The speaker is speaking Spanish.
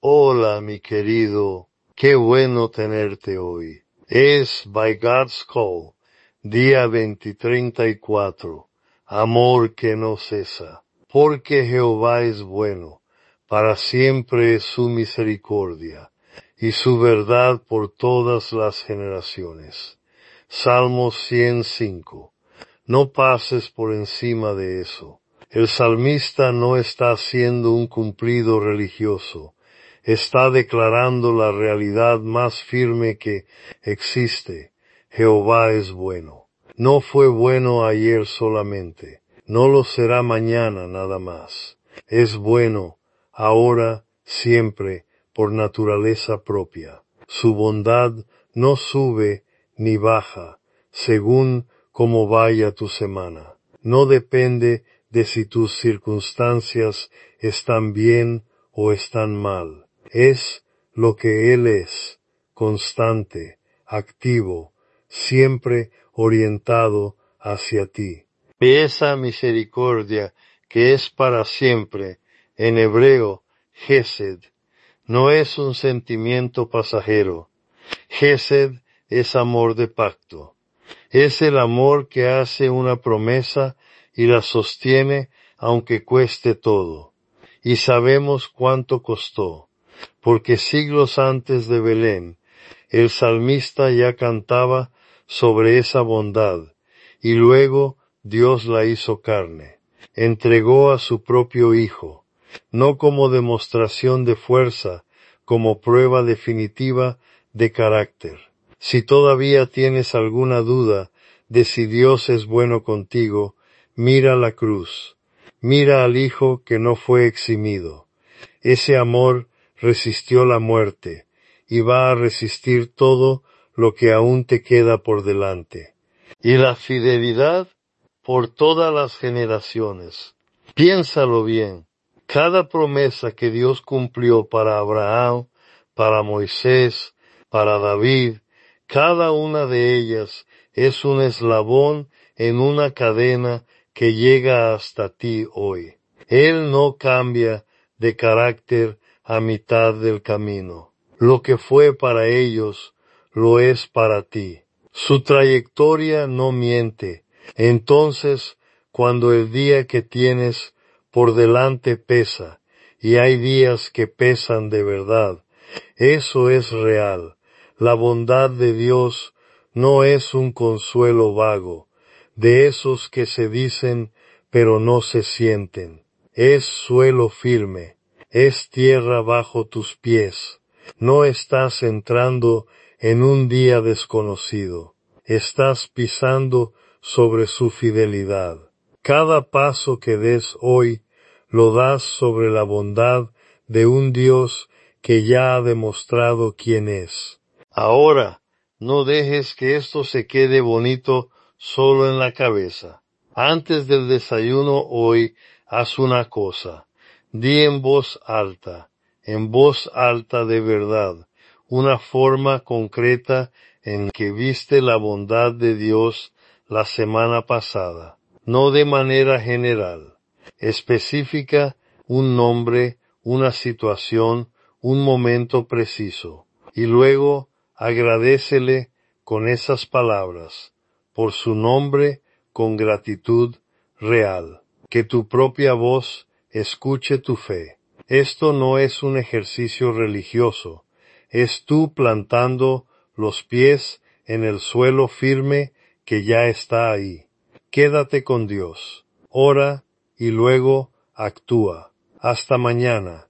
Hola, mi querido, qué bueno tenerte hoy. Es By God's Call, día 2034, amor que no cesa. Porque Jehová es bueno, para siempre es su misericordia, y su verdad por todas las generaciones. Salmo 105. No pases por encima de eso. El salmista no está haciendo un cumplido religioso. Está declarando la realidad más firme que existe. Jehová es bueno. No fue bueno ayer solamente. No lo será mañana nada más. Es bueno, ahora, siempre, por naturaleza propia. Su bondad no sube ni baja, según cómo vaya tu semana. No depende de si tus circunstancias están bien o están mal. Es lo que Él es, constante, activo, siempre orientado hacia ti. Esa misericordia que es para siempre, en hebreo, Gesed, no es un sentimiento pasajero. Gesed es amor de pacto. Es el amor que hace una promesa y la sostiene aunque cueste todo. Y sabemos cuánto costó, porque siglos antes de Belén, el salmista ya cantaba sobre esa bondad, y luego Dios la hizo carne. Entregó a su propio Hijo, no como demostración de fuerza, como prueba definitiva de carácter. Si todavía tienes alguna duda de si Dios es bueno contigo, mira la cruz. Mira al Hijo que no fue eximido. Ese amor resistió la muerte y va a resistir todo lo que aún te queda por delante. Y la fidelidad por todas las generaciones. Piénsalo bien. Cada promesa que Dios cumplió para Abraham, para Moisés, para David, cada una de ellas es un eslabón en una cadena que llega hasta ti hoy. Él no cambia de carácter a mitad del camino. Lo que fue para ellos, lo es para ti. Su trayectoria no miente. Entonces, cuando el día que tienes por delante pesa, y hay días que pesan de verdad, eso es real. La bondad de Dios no es un consuelo vago, de esos que se dicen pero no se sienten. Es suelo firme, es tierra bajo tus pies. No estás entrando en un día desconocido. Estás pisando sobre su fidelidad. Cada paso que des hoy lo das sobre la bondad de un Dios que ya ha demostrado quién es. Ahora, no dejes que esto se quede bonito solo en la cabeza. Antes del desayuno hoy, haz una cosa. Di en voz alta de verdad, una forma concreta en que viste la bondad de Dios la semana pasada. No de manera general. Específica un nombre, una situación, un momento preciso. Y luego agradécele con esas palabras, por su nombre, con gratitud real. Que tu propia voz escuche tu fe. Esto no es un ejercicio religioso, es tú plantando los pies en el suelo firme que ya está ahí. Quédate con Dios, ora y luego actúa. Hasta mañana.